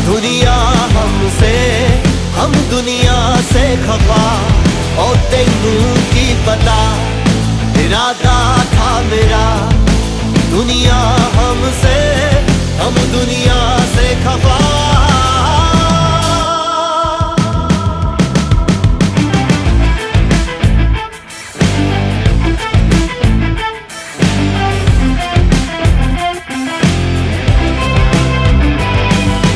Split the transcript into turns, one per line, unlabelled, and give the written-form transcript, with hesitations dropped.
दुनिया हमसे, हम दुनिया से खफा, और तेनू की पता इरादा था मेरा। दुनिया हमसे, हम दुनिया से खफा।